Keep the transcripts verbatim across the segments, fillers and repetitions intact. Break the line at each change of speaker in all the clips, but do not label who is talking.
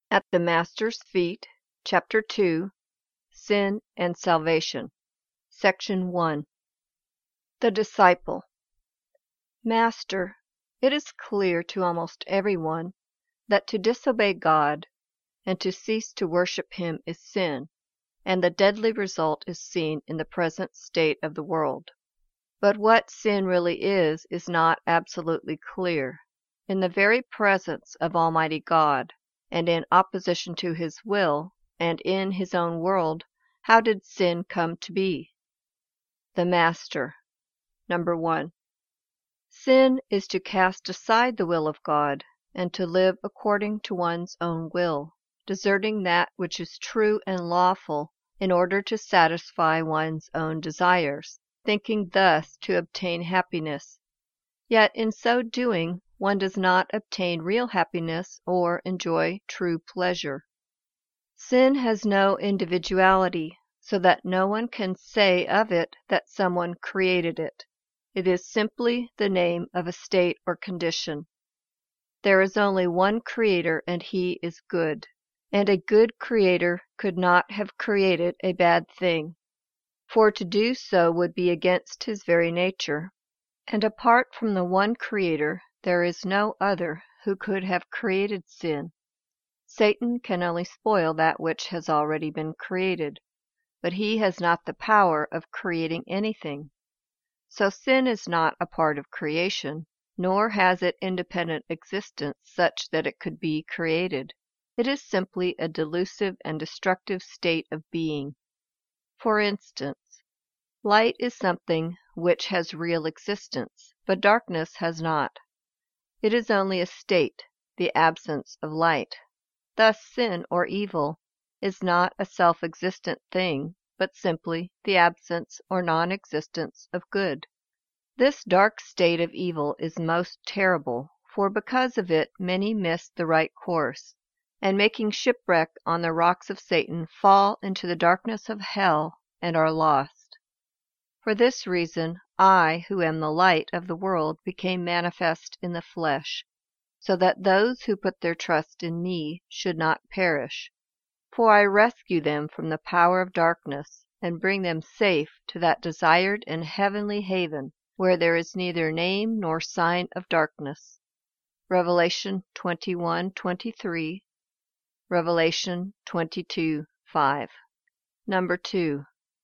At the Master's Feet, Chapter two, Sin and Salvation, Section one. The Disciple. Master, it is clear to almost everyone that to disobey God and to cease to worship Him is sin, and the deadly result is seen in the present state of the world. But what sin really is is not absolutely clear. In the very presence of Almighty God, and in opposition to His will, and in His own world, how did sin come to be? The Master. Number one. Sin is to cast aside the will of God, and to live according to one's own will, deserting that which is true and lawful in order to satisfy one's own desires, thinking thus to obtain happiness. Yet in so doing, one does not obtain real happiness or enjoy true pleasure. Sin has no individuality, so that no one can say of it that someone created it. It is simply the name of a state or condition. There is only one Creator, and He is good. And a good Creator could not have created a bad thing, for to do so would be against His very nature. And apart from the one Creator, there is no other who could have created sin. Satan can only spoil that which has already been created, but he has not the power of creating anything. So sin is not a part of creation, nor has it independent existence such that it could be created. It is simply a delusive and destructive state of being. For instance, light is something which has real existence, but darkness has not. It is only a state, the absence of light. Thus sin or evil is not a self-existent thing, but simply the absence or non-existence of good. This dark state of evil is most terrible, for because of it many miss the right course, and making shipwreck on the rocks of Satan fall into the darkness of hell and are lost. For this reason, I, who am the light of the world, became manifest in the flesh, so that those who put their trust in me should not perish. For I rescue them from the power of darkness, and bring them safe to that desired and heavenly haven, where there is neither name nor sign of darkness. Revelation twenty-one twenty-three, Revelation twenty-two five. Number two.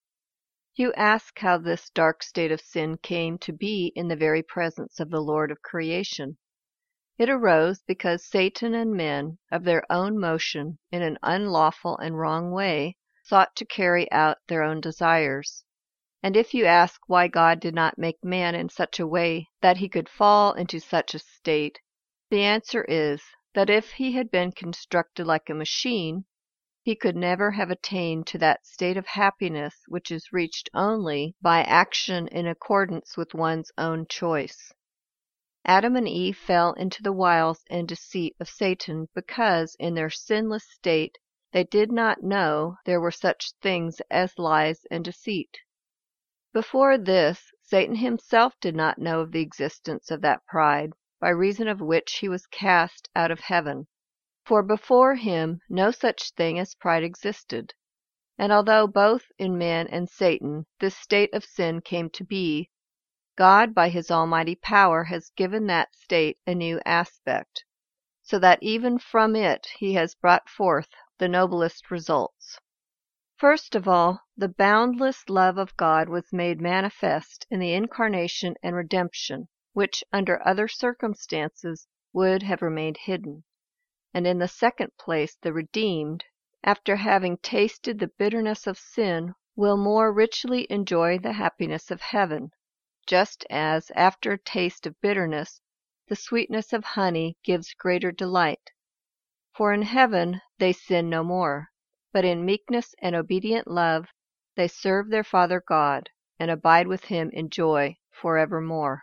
You ask how this dark state of sin came to be in the very presence of the Lord of creation. It arose because Satan and men, of their own motion, in an unlawful and wrong way, sought to carry out their own desires. And if you ask why God did not make man in such a way that he could fall into such a state, the answer is that if he had been constructed like a machine, he could never have attained to that state of happiness which is reached only by action in accordance with one's own choice. Adam and Eve fell into the wiles and deceit of Satan because, in their sinless state, they did not know there were such things as lies and deceit. Before this, Satan himself did not know of the existence of that pride, by reason of which he was cast out of heaven. For before him no such thing as pride existed. And although both in man and Satan this state of sin came to be, God by His almighty power has given that state a new aspect, so that even from it He has brought forth the noblest results. First of all, the boundless love of God was made manifest in the incarnation and redemption, which under other circumstances would have remained hidden. And in the second place, the redeemed, after having tasted the bitterness of sin, will more richly enjoy the happiness of heaven, just as, after a taste of bitterness, the sweetness of honey gives greater delight. For in heaven they sin no more, but in meekness and obedient love they serve their Father God, and abide with Him in joy forevermore.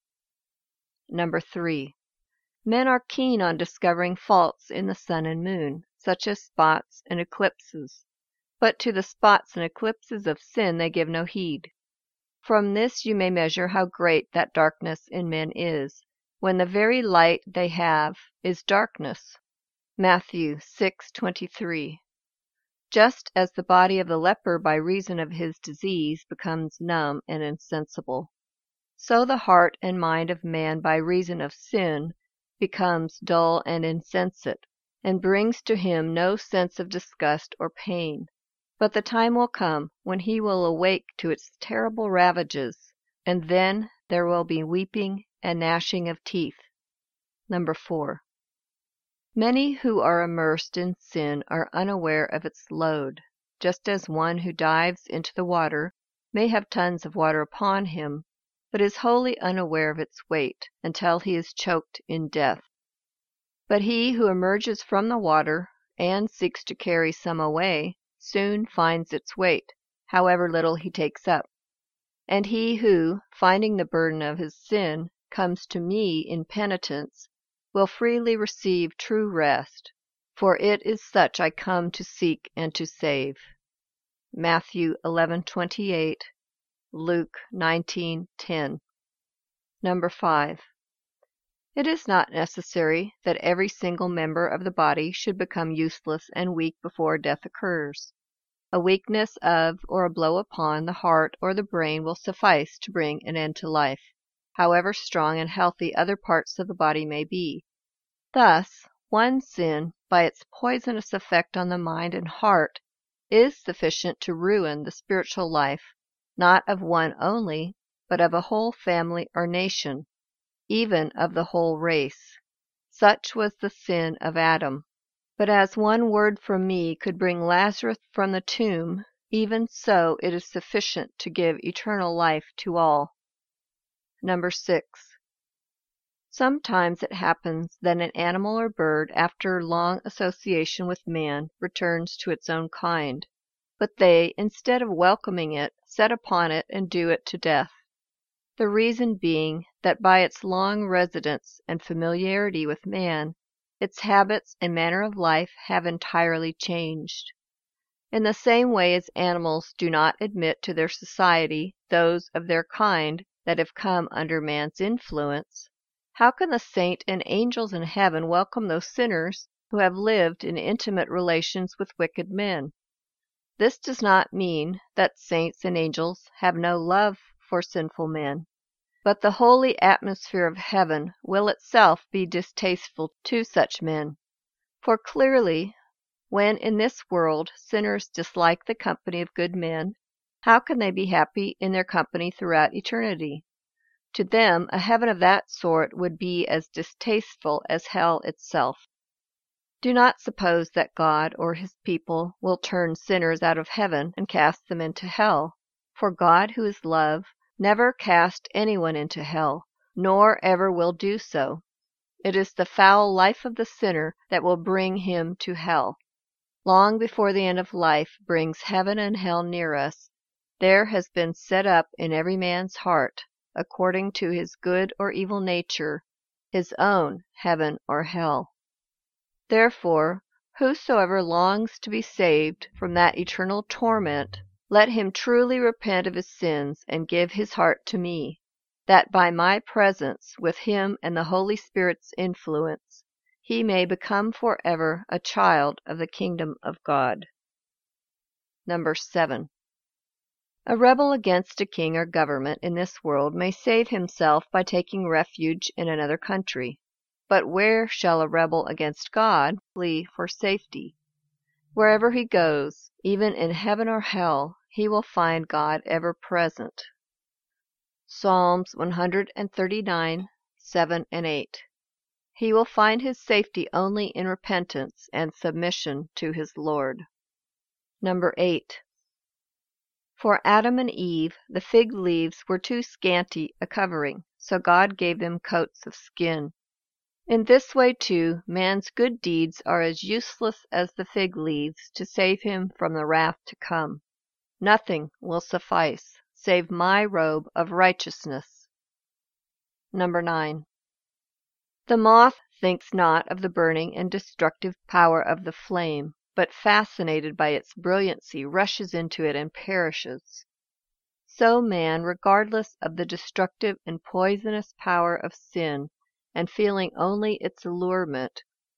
Number three. Men are keen on discovering faults in the sun and moon, such as spots and eclipses, but to the spots and eclipses of sin they give no heed. From this you may measure how great that darkness in men is, when the very light they have is darkness. Matthew six twenty-three. Just as the body of the leper by reason of his disease becomes numb and insensible, so the heart and mind of man by reason of sin becomes dull and insensate, and brings to him no sense of disgust or pain. But the time will come when he will awake to its terrible ravages, and then there will be weeping and gnashing of teeth. Number four. Many who are immersed in sin are unaware of its load, just as one who dives into the water may have tons of water upon him, but is wholly unaware of its weight until he is choked in death. But he who emerges from the water and seeks to carry some away soon finds its weight, however little he takes up. And he who, finding the burden of his sin, comes to me in penitence, will freely receive true rest, for it is such I come to seek and to save. Matthew eleven twenty-eight, Luke nineteen ten. Number five. It is not necessary that every single member of the body should become useless and weak before death occurs. A weakness of or a blow upon the heart or the brain will suffice to bring an end to life, however strong and healthy other parts of the body may be. Thus, one sin, by its poisonous effect on the mind and heart, is sufficient to ruin the spiritual life, not of one only, but of a whole family or nation, even of the whole race. Such was the sin of Adam. But as one word from me could bring Lazarus from the tomb, even so it is sufficient to give eternal life to all. Number six. Sometimes it happens that an animal or bird, after long association with man, returns to its own kind, but they, instead of welcoming it, set upon it and do it to death. The reason being that by its long residence and familiarity with man, its habits and manner of life have entirely changed. In the same way as animals do not admit to their society those of their kind that have come under man's influence, how can the saint and angels in heaven welcome those sinners who have lived in intimate relations with wicked men? This does not mean that saints and angels have no love for sinful men, but the holy atmosphere of heaven will itself be distasteful to such men. For clearly, when in this world sinners dislike the company of good men, how can they be happy in their company throughout eternity? To them, a heaven of that sort would be as distasteful as hell itself. Do not suppose that God or his people will turn sinners out of heaven and cast them into hell, for God, who is love, never cast anyone into hell, nor ever will do so. It is the foul life of the sinner that will bring him to hell. Long before the end of life brings heaven and hell near us, there has been set up in every man's heart, according to his good or evil nature, his own heaven or hell. Therefore, whosoever longs to be saved from that eternal torment, let him truly repent of his sins and give his heart to me, that by my presence with him and the Holy Spirit's influence, he may become forever a child of the kingdom of God. Number seven. A rebel against a king or government in this world may save himself by taking refuge in another country. But where shall a rebel against God flee for safety? Wherever he goes, even in heaven or hell, he will find God ever present. Psalms one thirty-nine, seven and eight. He will find his safety only in repentance and submission to his Lord. Number eight. For Adam and Eve, the fig leaves were too scanty a covering, so God gave them coats of skin. In this way, too, man's good deeds are as useless as the fig leaves to save him from the wrath to come. Nothing will suffice, save my robe of righteousness. Number nine. The moth thinks not of the burning and destructive power of the flame, but fascinated by its brilliancy rushes into it and perishes. So man, regardless of the destructive and poisonous power of sin, and feeling only its allurement,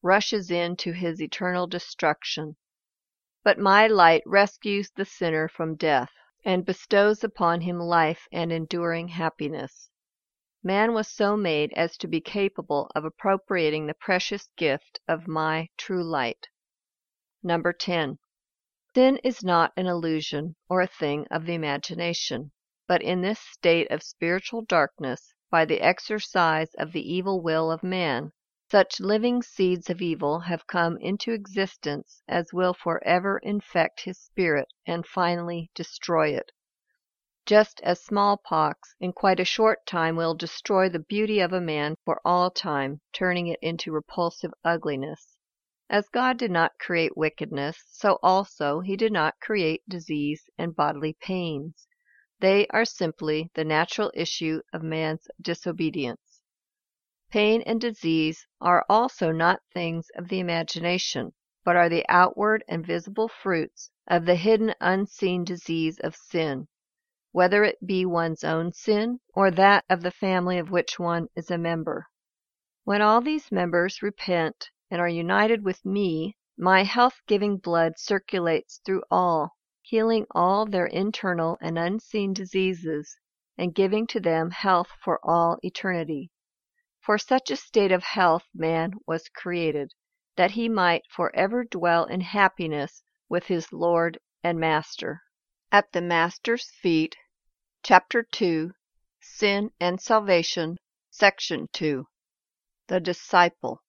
rushes into his eternal destruction. But my light rescues the sinner from death, and bestows upon him life and enduring happiness. Man was so made as to be capable of appropriating the precious gift of my true light. Number ten. Sin is not an illusion or a thing of the imagination, but in this state of spiritual darkness, by the exercise of the evil will of man, such living seeds of evil have come into existence as will forever infect his spirit and finally destroy it. Just as smallpox in quite a short time will destroy the beauty of a man for all time, turning it into repulsive ugliness. As God did not create wickedness, so also he did not create disease and bodily pains. They are simply the natural issue of man's disobedience. Pain and disease are also not things of the imagination, but are the outward and visible fruits of the hidden unseen disease of sin, whether it be one's own sin or that of the family of which one is a member. When all these members repent and are united with me, my health-giving blood circulates through all, healing all their internal and unseen diseases, and giving to them health for all eternity. For such a state of health man was created, that he might forever dwell in happiness with his Lord and Master. At the Master's Feet, Chapter two, Sin and Salvation, Section two. The Disciple.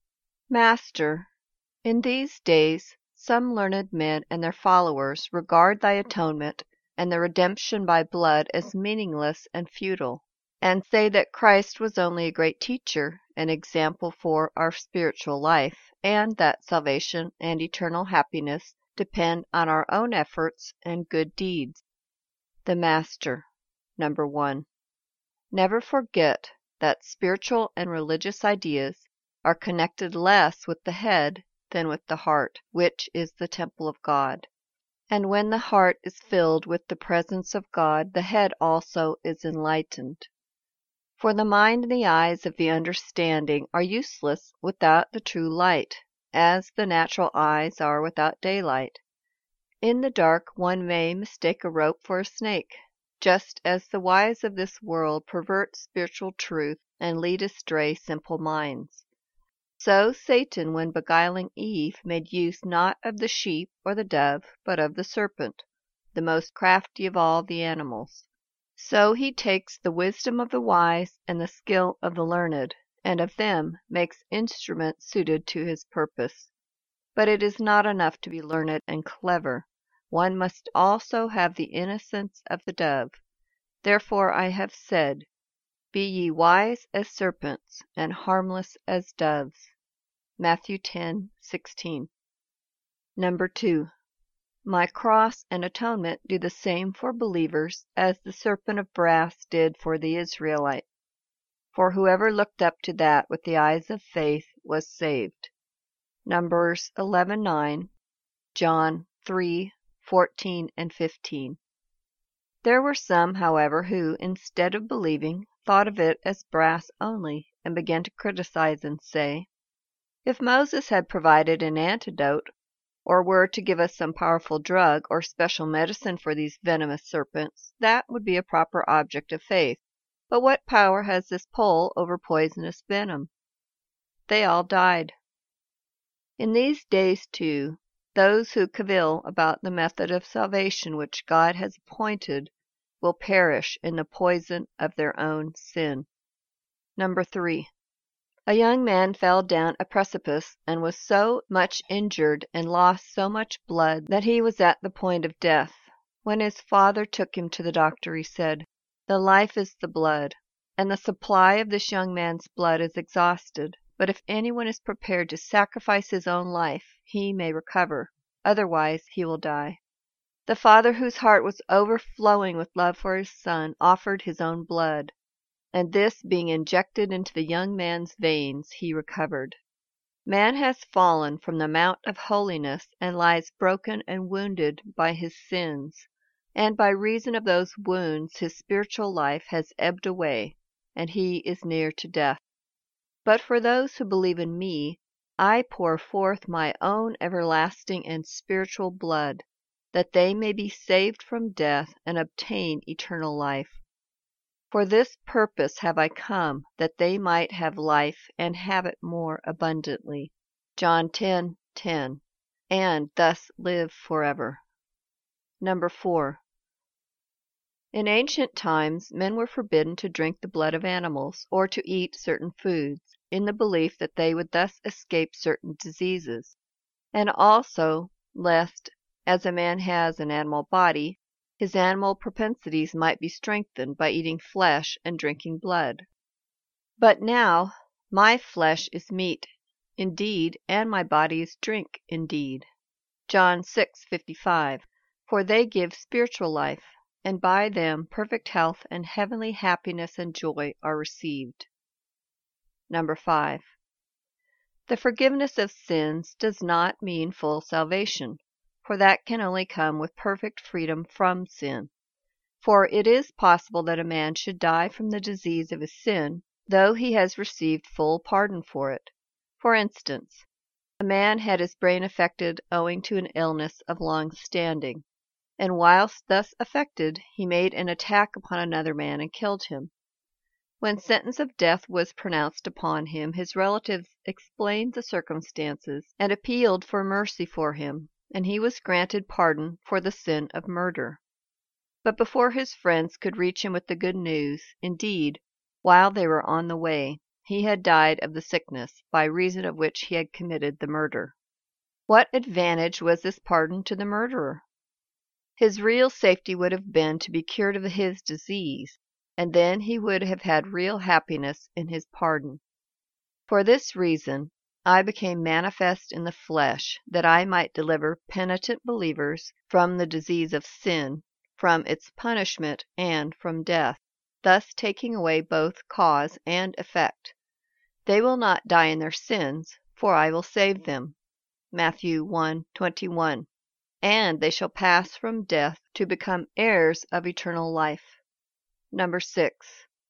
Master, in these days some learned men and their followers regard thy atonement and the redemption by blood as meaningless and futile, and say that Christ was only a great teacher, an example for our spiritual life, and that salvation and eternal happiness depend on our own efforts and good deeds. The Master. Number one. Never forget that spiritual and religious ideas are connected less with the head than with the heart, which is the temple of God. And when the heart is filled with the presence of God, the head also is enlightened. For the mind and the eyes of the understanding are useless without the true light, as the natural eyes are without daylight. In the dark one may mistake a rope for a snake, just as the wise of this world pervert spiritual truth and lead astray simple minds. So Satan, when beguiling Eve, made use not of the sheep or the dove, but of the serpent, the most crafty of all the animals. So he takes the wisdom of the wise and the skill of the learned, and of them makes instruments suited to his purpose. But it is not enough to be learned and clever. One must also have the innocence of the dove. Therefore I have said, Be ye wise as serpents, and harmless as doves. Matthew ten sixteen. Number two. My cross and atonement do the same for believers as the serpent of brass did for the Israelite. For whoever looked up to that with the eyes of faith was saved. Numbers eleven nine, John three fourteen and fifteen. There were some, however, who, instead of believing, thought of it as brass only, and began to criticize and say, If Moses had provided an antidote, or were to give us some powerful drug or special medicine for these venomous serpents, that would be a proper object of faith. But what power has this pole over poisonous venom? They all died. In these days, too, those who cavil about the method of salvation which God has appointed will perish in the poison of their own sin. Number three. A young man fell down a precipice and was so much injured and lost so much blood that he was at the point of death. When his father took him to the doctor, he said, The life is the blood, and the supply of this young man's blood is exhausted. But if anyone is prepared to sacrifice his own life, he may recover. Otherwise he will die. The father, whose heart was overflowing with love for his son, offered his own blood, and this being injected into the young man's veins, he recovered. Man has fallen from the mount of holiness and lies broken and wounded by his sins, and by reason of those wounds his spiritual life has ebbed away, and he is near to death. But for those who believe in me, I pour forth my own everlasting and spiritual blood, that they may be saved from death and obtain eternal life. For this purpose have I come, that they might have life and have it more abundantly. John ten ten. And thus live forever. Number four. In ancient times, men were forbidden to drink the blood of animals or to eat certain foods, in the belief that they would thus escape certain diseases, and also lest, as a man has an animal body, his animal propensities might be strengthened by eating flesh and drinking blood. But now my flesh is meat indeed, and my body is drink indeed. John six fifty-five. For they give spiritual life, and by them perfect health and heavenly happiness and joy are received. Number five. The forgiveness of sins does not mean full salvation, for that can only come with perfect freedom from sin. For it is possible that a man should die from the disease of his sin, though he has received full pardon for it. For instance, a man had his brain affected owing to an illness of long standing, and whilst thus affected he made an attack upon another man and killed him. When sentence of death was pronounced upon him, his relatives explained the circumstances and appealed for mercy for him, and he was granted pardon for the sin of murder. But before his friends could reach him with the good news, indeed, while they were on the way, he had died of the sickness, by reason of which he had committed the murder. What advantage was this pardon to the murderer? His real safety would have been to be cured of his disease, and then he would have had real happiness in his pardon. For this reason I became manifest in the flesh, that I might deliver penitent believers from the disease of sin, from its punishment, and from death, thus taking away both cause and effect. They will not die in their sins, for I will save them. Matthew one twenty-one. And they shall pass from death to become heirs of eternal life. Number six.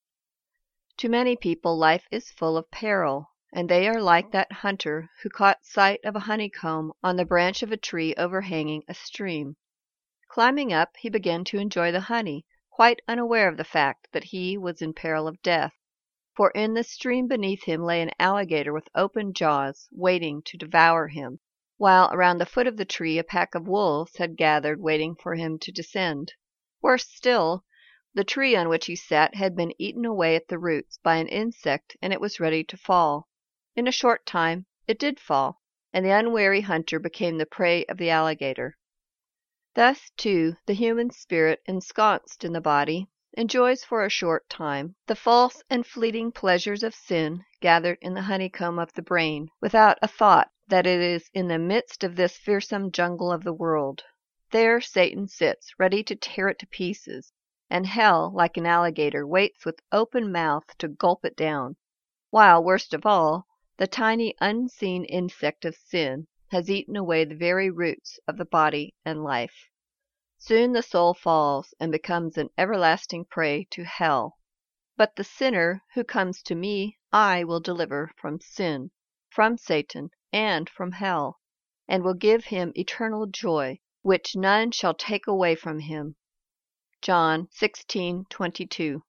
To many people life is full of peril, and they are like that hunter who caught sight of a honeycomb on the branch of a tree overhanging a stream. Climbing up, he began to enjoy the honey, quite unaware of the fact that he was in peril of death, for in the stream beneath him lay an alligator with open jaws, waiting to devour him, while around the foot of the tree a pack of wolves had gathered, waiting for him to descend. Worse still, the tree on which he sat had been eaten away at the roots by an insect, and it was ready to fall. In a short time it did fall, and the unwary hunter became the prey of the alligator. Thus, too, the human spirit, ensconced in the body, enjoys for a short time the false and fleeting pleasures of sin gathered in the honeycomb of the brain, without a thought that it is in the midst of this fearsome jungle of the world. There Satan sits, ready to tear it to pieces, and hell, like an alligator, waits with open mouth to gulp it down, while, worst of all, the tiny unseen insect of sin has eaten away the very roots of the body and life. Soon the soul falls and becomes an everlasting prey to hell. But the sinner who comes to me I will deliver from sin, from Satan, and from hell, and will give him eternal joy, which none shall take away from him. John sixteen twenty-two.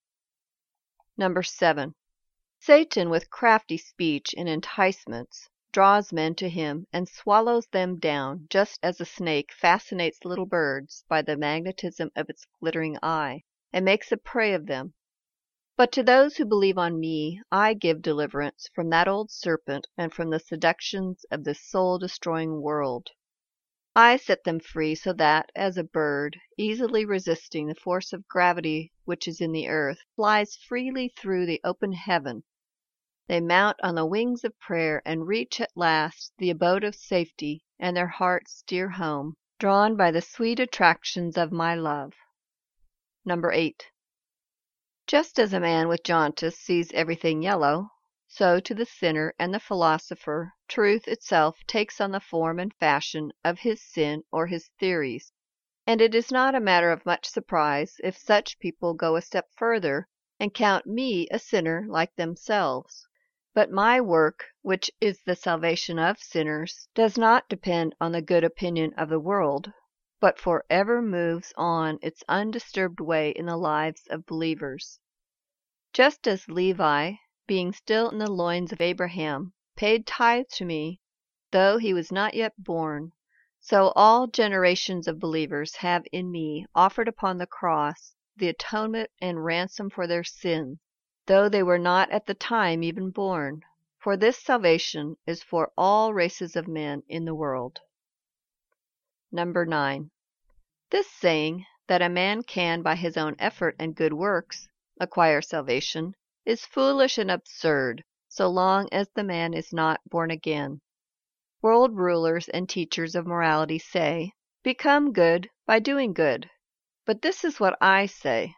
Number seven. Satan, with crafty speech and enticements, draws men to him and swallows them down, just as a snake fascinates little birds by the magnetism of its glittering eye, and makes a prey of them. But to those who believe on me, I give deliverance from that old serpent and from the seductions of this soul-destroying world. I set them free so that, as a bird, easily resisting the force of gravity which is in the earth, flies freely through the open heaven, they mount on the wings of prayer and reach at last the abode of safety, and their hearts steer home, drawn by the sweet attractions of my love. Number eight. Just as a man with jaundice sees everything yellow, so to the sinner and the philosopher truth itself takes on the form and fashion of his sin or his theories, and it is not a matter of much surprise if such people go a step further and count me a sinner like themselves. But my work, which is the salvation of sinners, does not depend on the good opinion of the world, but forever moves on its undisturbed way in the lives of believers. Just as Levi, being still in the loins of Abraham, paid tithe to me, though he was not yet born, so all generations of believers have in me offered upon the cross the atonement and ransom for their sins, though they were not at the time even born. For this salvation is for all races of men in the world. Number nine. This saying, that a man can by his own effort and good works acquire salvation, is foolish and absurd, so long as the man is not born again. World rulers and teachers of morality say, become good by doing good. But this is what I say.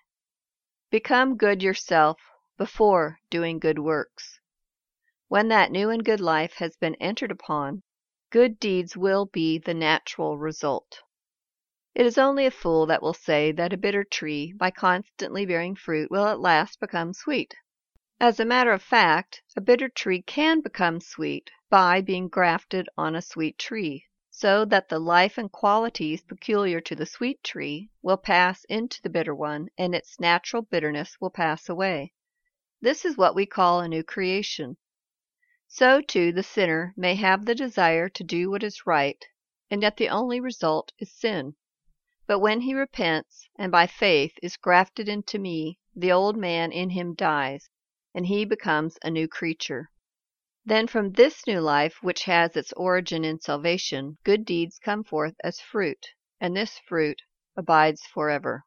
Become good yourself before doing good works. When that new and good life has been entered upon, good deeds will be the natural result. It is only a fool that will say that a bitter tree, by constantly bearing fruit, will at last become sweet. As a matter of fact, a bitter tree can become sweet by being grafted on a sweet tree, so that the life and qualities peculiar to the sweet tree will pass into the bitter one, and its natural bitterness will pass away. This is what we call a new creation. So, too, the sinner may have the desire to do what is right, and yet the only result is sin. But when he repents, and by faith is grafted into me, the old man in him dies, and he becomes a new creature. Then from this new life, which has its origin in salvation, good deeds come forth as fruit, and this fruit abides forever.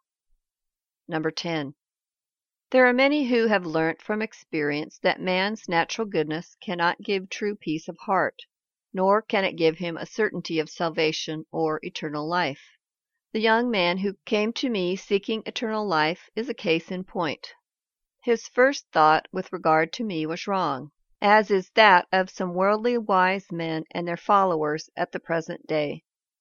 Number ten. There are many who have learnt from experience that man's natural goodness cannot give true peace of heart, nor can it give him a certainty of salvation or eternal life. The young man who came to me seeking eternal life is a case in point. His first thought with regard to me was wrong, as is that of some worldly wise men and their followers at the present day.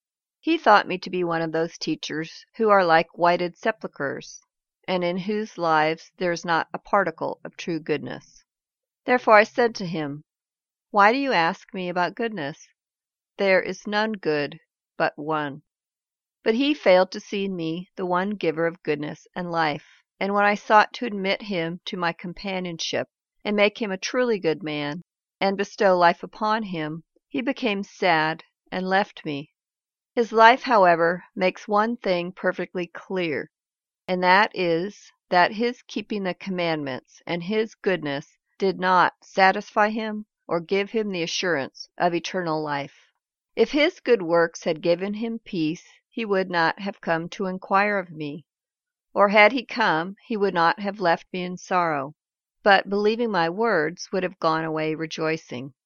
He thought me to be one of those teachers who are like whited sepulchres, and in whose lives there is not a particle of true goodness. Therefore I said to him, "Why do you ask me about goodness? There is none good but one." But he failed to see in me the one giver of goodness and life, and when I sought to admit him to my companionship, and make him a truly good man, and bestow life upon him, he became sad and left me. His life, however, makes one thing perfectly clear, and that is, that his keeping the commandments and his goodness did not satisfy him or give him the assurance of eternal life. If his good works had given him peace, he would not have come to inquire of me, or had he come, he would not have left me in sorrow, but believing my words would have gone away rejoicing.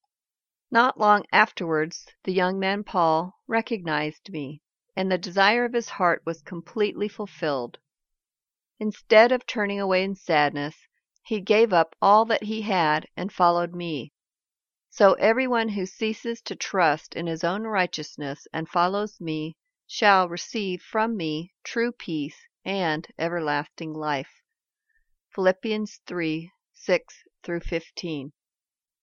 Not long afterwards the young man Paul recognized me, and the desire of his heart was completely fulfilled. Instead of turning away in sadness, he gave up all that he had and followed me. So everyone who ceases to trust in his own righteousness and follows me shall receive from me true peace and everlasting life. Philippians three, six through fifteen.